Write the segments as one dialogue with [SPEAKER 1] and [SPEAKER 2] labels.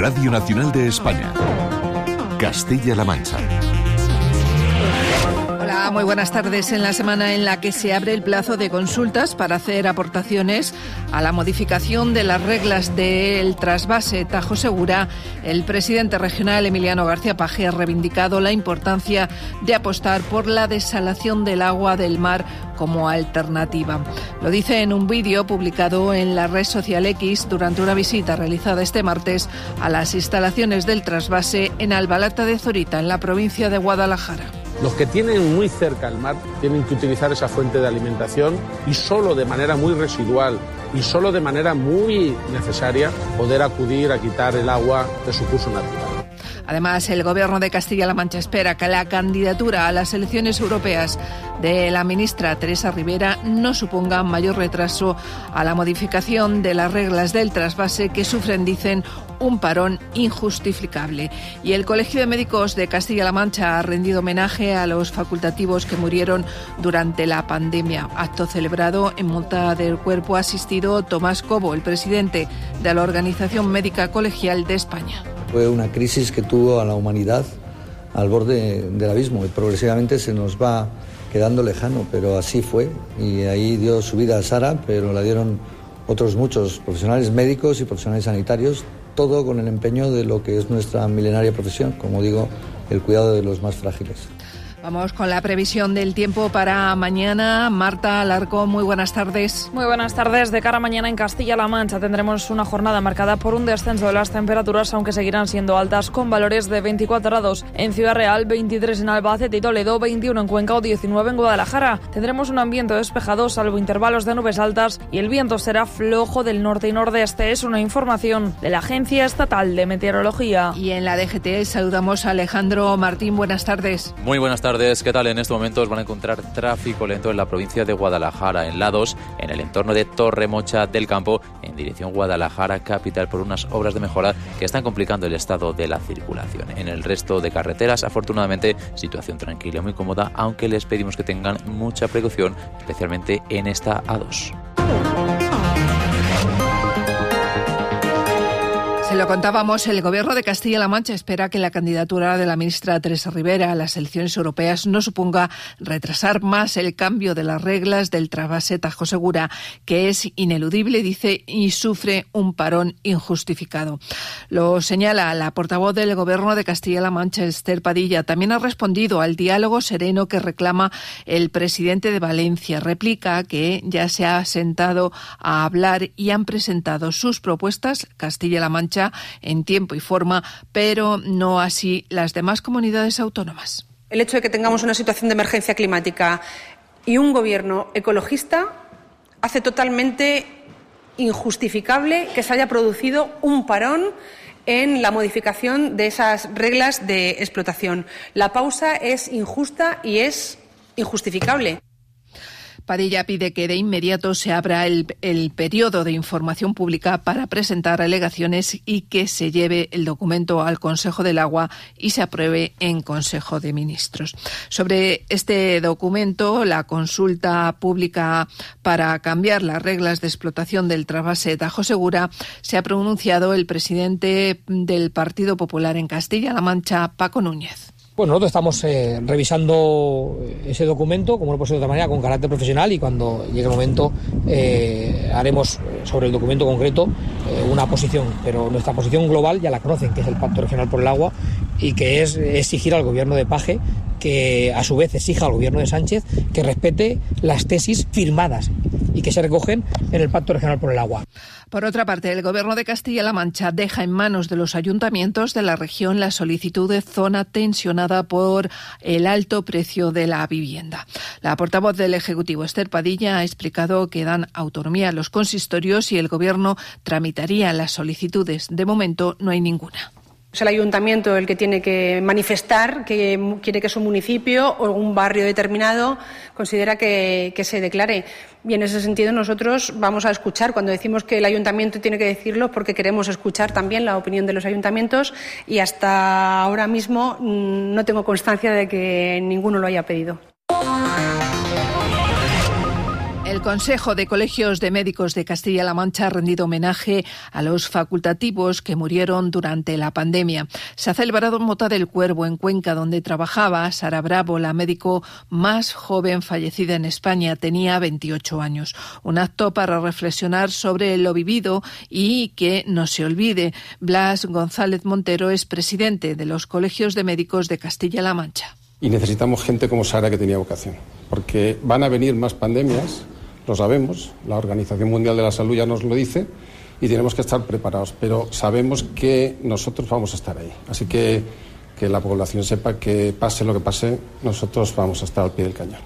[SPEAKER 1] Radio Nacional de España. Castilla-La Mancha.
[SPEAKER 2] Hola, muy buenas tardes. En la semana en la que se abre el plazo de consultas para hacer aportaciones a la modificación de las reglas del trasvase Tajo Segura, el presidente regional Emiliano García Paje ha reivindicado la importancia de apostar por la desalación del agua del mar como alternativa. Lo dice en un vídeo publicado en la red social X durante una visita realizada este martes a las instalaciones del trasvase en Albalata de Zorita, en la provincia de Guadalajara.
[SPEAKER 3] Los que tienen muy cerca el mar tienen que utilizar esa fuente de alimentación y solo de manera muy residual y solo de manera muy necesaria poder acudir a quitar el agua de su curso natural.
[SPEAKER 2] Además, el Gobierno de Castilla-La Mancha espera que la candidatura a las elecciones europeas de la ministra Teresa Ribera no suponga mayor retraso a la modificación de las reglas del trasvase que sufren, dicen, un parón injustificable. Y el Colegio de Médicos de Castilla-La Mancha ha rendido homenaje a los facultativos que murieron durante la pandemia. Acto celebrado en Monta del Cuerpo ha asistido Tomás Cobo, el presidente de la Organización Médica Colegial de España.
[SPEAKER 4] Fue una crisis que tuvo a la humanidad al borde del abismo y progresivamente se nos va quedando lejano, pero así fue. Y ahí dio su vida a Sara, pero la dieron otros muchos profesionales médicos y profesionales sanitarios, todo con el empeño de lo que es nuestra milenaria profesión, como digo, el cuidado de los más frágiles.
[SPEAKER 2] Vamos con la previsión del tiempo para mañana. Marta Alarcón, muy buenas tardes.
[SPEAKER 5] Muy buenas tardes. De cara a mañana en Castilla-La Mancha tendremos una jornada marcada por un descenso de las temperaturas, aunque seguirán siendo altas, con valores de 24 grados en Ciudad Real, 23 en Albacete y Toledo, 21 en Cuenca o 19 en Guadalajara. Tendremos un ambiente despejado, salvo intervalos de nubes altas, y el viento será flojo del norte y nordeste. Es una información de la Agencia Estatal de Meteorología.
[SPEAKER 2] Y en la DGT saludamos a Alejandro Martín. Buenas tardes.
[SPEAKER 6] Muy buenas tardes. ¿Qué tal? En estos momentos van a encontrar tráfico lento en la provincia de Guadalajara, en la 2, en el entorno de Torremocha del Campo, en dirección Guadalajara capital, por unas obras de mejora que están complicando el estado de la circulación. En el resto de carreteras, afortunadamente, situación tranquila y muy cómoda, aunque les pedimos que tengan mucha precaución, especialmente en esta A2.
[SPEAKER 2] Se lo contábamos, el Gobierno de Castilla-La Mancha espera que la candidatura de la ministra Teresa Ribera a las elecciones europeas no suponga retrasar más el cambio de las reglas del trasvase Tajo Segura, que es ineludible, dice, y sufre un parón injustificado. Lo señala la portavoz del Gobierno de Castilla-La Mancha, Esther Padilla. También ha respondido al diálogo sereno que reclama el presidente de Valencia. Replica que ya se ha sentado a hablar y han presentado sus propuestas Castilla-La Mancha en tiempo y forma, pero no así las demás comunidades autónomas.
[SPEAKER 7] El hecho de que tengamos una situación de emergencia climática y un gobierno ecologista hace totalmente injustificable que se haya producido un parón en la modificación de esas reglas de explotación. La pausa es injusta y es injustificable.
[SPEAKER 2] Padilla pide que de inmediato se abra el periodo de información pública para presentar alegaciones y que se lleve el documento al Consejo del Agua y se apruebe en Consejo de Ministros. Sobre este documento, la consulta pública para cambiar las reglas de explotación del trasvase Tajo Segura, se ha pronunciado el presidente del Partido Popular en Castilla-La Mancha, Paco Núñez.
[SPEAKER 8] Bueno, nosotros estamos revisando ese documento, como no puede ser de otra manera, con carácter profesional, y cuando llegue el momento haremos sobre el documento concreto una posición. Pero nuestra posición global ya la conocen, que es el Pacto Regional por el Agua, y que es exigir al gobierno de Paje que a su vez exija al gobierno de Sánchez que respete las tesis firmadas y que se recogen en el Pacto Regional por el Agua.
[SPEAKER 2] Por otra parte, el Gobierno de Castilla-La Mancha deja en manos de los ayuntamientos de la región la solicitud de zona tensionada por el alto precio de la vivienda. La portavoz del Ejecutivo, Esther Padilla, ha explicado que dan autonomía a los consistorios y el Gobierno tramitaría las solicitudes. De momento no hay ninguna.
[SPEAKER 7] Es el ayuntamiento el que tiene que manifestar que quiere que su municipio o algún barrio determinado considera que se declare. Y en ese sentido nosotros vamos a escuchar. Cuando decimos que el ayuntamiento tiene que decirlo, porque queremos escuchar también la opinión de los ayuntamientos, y hasta ahora mismo no tengo constancia de que ninguno lo haya pedido.
[SPEAKER 2] El El Consejo de Colegios de Médicos de Castilla-La Mancha ha rendido homenaje a los facultativos que murieron durante la pandemia. Se ha celebrado en Mota del Cuervo, en Cuenca, donde trabajaba Sara Bravo, la médico más joven fallecida en España. Tenía 28 años. Un acto para reflexionar sobre lo vivido y que no se olvide. Blas González Montero es presidente de los Colegios de Médicos de Castilla-La Mancha.
[SPEAKER 9] Y necesitamos gente como Sara, que tenía vocación, porque van a venir más pandemias, lo sabemos, la Organización Mundial de la Salud ya nos lo dice, y tenemos que estar preparados, pero sabemos que nosotros vamos a estar ahí. Así que la población sepa que pase lo que pase, nosotros vamos a estar al pie del cañón.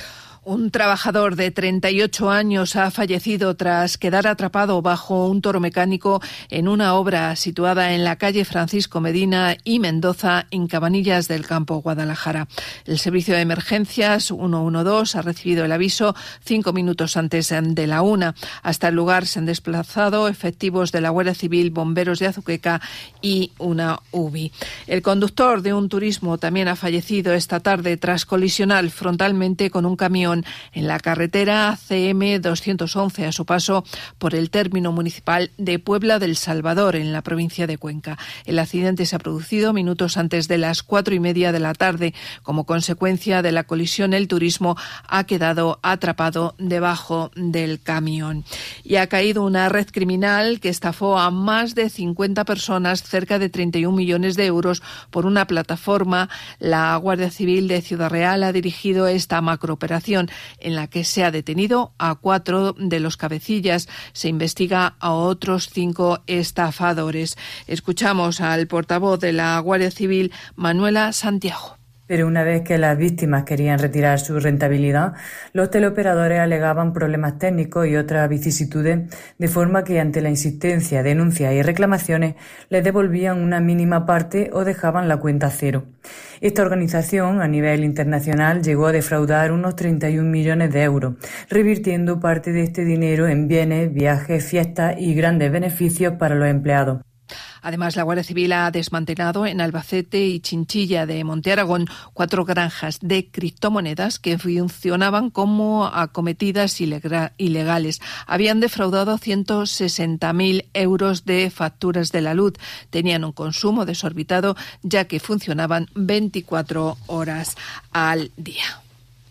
[SPEAKER 2] Un trabajador de 38 años ha fallecido tras quedar atrapado bajo un toro mecánico en una obra situada en la calle Francisco Medina y Mendoza, en Cabanillas del Campo, Guadalajara. El servicio de emergencias 112 ha recibido el aviso 5 minutos antes de la 1. Hasta el lugar se han desplazado efectivos de la Guardia Civil, bomberos de Azuqueca y una UBI. El conductor de un turismo también ha fallecido esta tarde tras colisionar frontalmente con un camión en la carretera CM 211 a su paso por el término municipal de Puebla del Salvador, en la provincia de Cuenca. El accidente se ha producido minutos antes de las 4:30 de la tarde. Como consecuencia de la colisión, el turismo ha quedado atrapado debajo del camión. Y ha caído una red criminal que estafó a más de 50 personas cerca de 31 millones de euros por una plataforma. La Guardia Civil de Ciudad Real ha dirigido esta macrooperación, en la que se ha detenido a 4 de los cabecillas. Se investiga a otros 5 estafadores. Escuchamos al portavoz de la Guardia Civil, Manuela Santiago.
[SPEAKER 10] Pero una vez que las víctimas querían retirar su rentabilidad, los teleoperadores alegaban problemas técnicos y otras vicisitudes, de forma que ante la insistencia, denuncias y reclamaciones les devolvían una mínima parte o dejaban la cuenta a cero. Esta organización a nivel internacional llegó a defraudar unos 31 millones de euros, revirtiendo parte de este dinero en bienes, viajes, fiestas y grandes beneficios para los empleados.
[SPEAKER 2] Además, la Guardia Civil ha desmantelado en Albacete y Chinchilla de Monte Aragón 4 granjas de criptomonedas que funcionaban como acometidas ilegales. Habían defraudado 160.000 euros de facturas de la luz. Tenían un consumo desorbitado, ya que funcionaban 24 horas al día.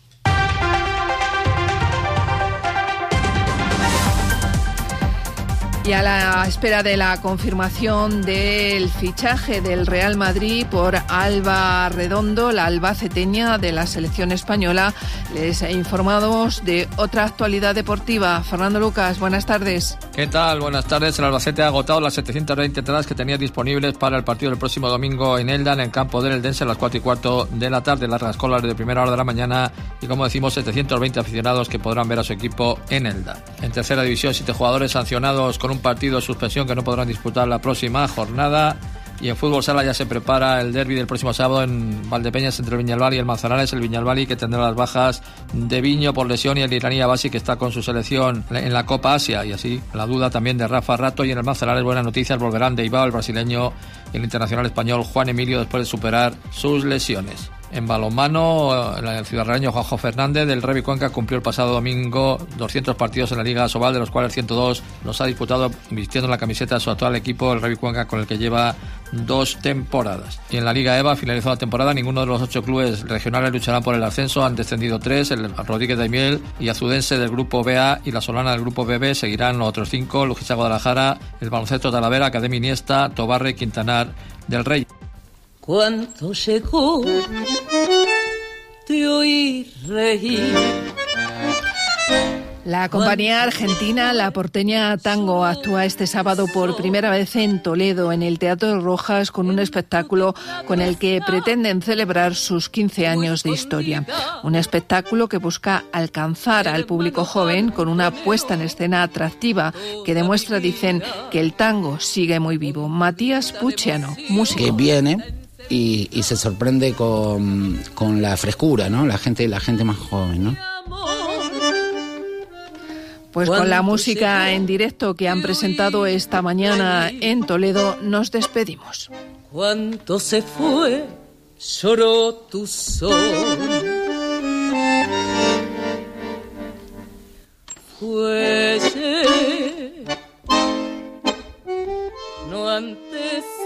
[SPEAKER 2] Y a la espera de la confirmación del fichaje del Real Madrid por Alba Redondo, la albaceteña de la selección española, les informamos de otra actualidad deportiva. Fernando Lucas, buenas tardes.
[SPEAKER 11] ¿Qué tal? Buenas tardes. El Albacete ha agotado las 720 entradas que tenía disponibles para el partido del próximo domingo en Elda, en el campo del Eldense, a las 4:15 de la tarde. Largas colas de primera hora de la mañana y, como decimos, 720 aficionados que podrán ver a su equipo en Elda. En tercera división, 7 jugadores sancionados con un partido de suspensión que no podrán disputar la próxima jornada. Y en fútbol sala ya se prepara el derbi del próximo sábado en Valdepeñas entre el Viñalbal y el Manzanares. El Viñalbal, que tendrá las bajas de Viño por lesión, y el iraní Abasi, que está con su selección en la Copa Asia, y así la duda también de Rafa Rato. Y en el Manzanares, buenas noticias, volverán de Ibao, el brasileño, y el internacional español Juan Emilio, después de superar sus lesiones. En balonmano, el ciudadrareño Juanjo Fernández del Revi Cuenca cumplió el pasado domingo 200 partidos en la Liga Asobal, de los cuales 102 los ha disputado vistiendo la camiseta de su actual equipo, el Revi Cuenca, con el que lleva 2 temporadas. Y en la Liga EVA finalizó la temporada. Ninguno de los 8 clubes regionales lucharán por el ascenso. Han descendido 3, el Rodríguez de Miel y Azudense del grupo BA, y la Solana del grupo BB. Seguirán los otros 5, Lujisa Guadalajara, el Baloncesto Talavera, Academia Iniesta, Tobarre y Quintanar del Rey.
[SPEAKER 12] Cuánto llegó de oír reír.
[SPEAKER 2] La compañía argentina La Porteña Tango actúa este sábado por primera vez en Toledo, en el Teatro Rojas, con un espectáculo con el que pretenden celebrar sus 15 años de historia. Un espectáculo que busca alcanzar al público joven con una puesta en escena atractiva que demuestra, dicen, que el tango sigue muy vivo. Matías Pucciano, músico.
[SPEAKER 13] Que viene y se sorprende con la frescura, ¿no? La gente más joven, ¿no?
[SPEAKER 2] Pues con la música en directo que han presentado esta mañana en Toledo, nos despedimos.
[SPEAKER 12] Cuánto se fue, lloró tu sol. fuelle, no antes